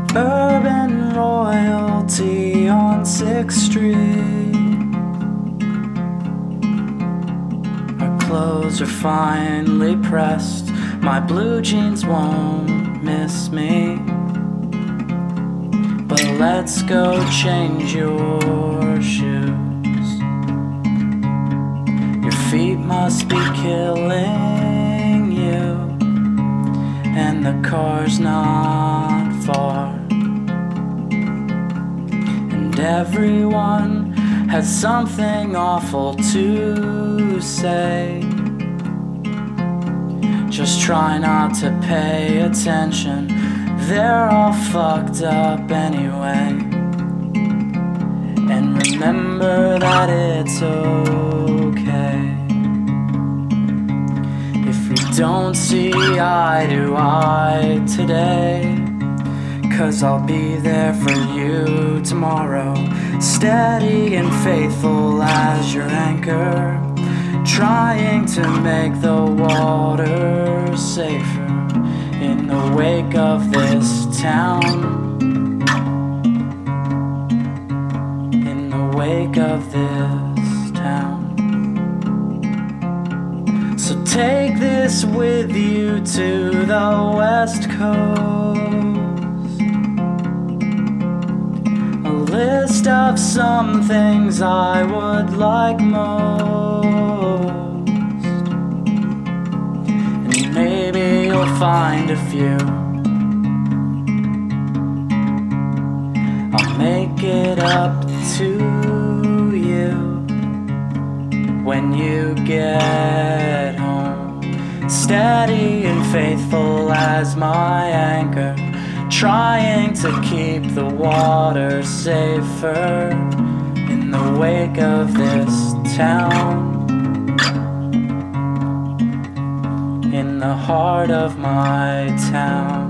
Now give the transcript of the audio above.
Urban royalty on 6th Street. Our clothes are finely pressed. My blue jeans won't miss me. But let's go change your shoes. Your feet must be killing you, and the car's not far. And everyone has something awful to say. Just try not to pay attention, they're all fucked up anyway. And remember that it's okay if we don't see eye to eye today, 'cause I'll be there for you tomorrow, steady and faithful as your anchor, trying to make the water safer in the wake of this town. In the wake of this town. So take this with you to the West Coast, a list of some things I would like most, and maybe you'll find a few. I'll make it up to you when you get home, steady and faithful as my anchor, trying to keep the water safer in the wake of this town, in the heart of my town.